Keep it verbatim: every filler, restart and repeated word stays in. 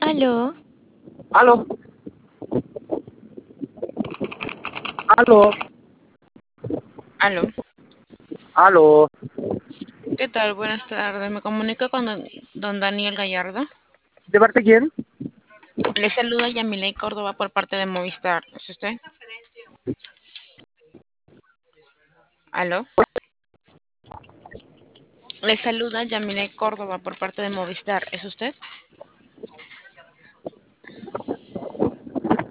Aló, Aló, aló, aló. aló. ¿Qué tal? Buenas tardes. Me comunico con don, don Daniel Gallardo. ¿De parte de quién? Le saluda Yamilei Córdoba por parte de Movistar. ¿Es usted? Aló. Le saluda Yamilei Córdoba por parte de Movistar. ¿Es usted?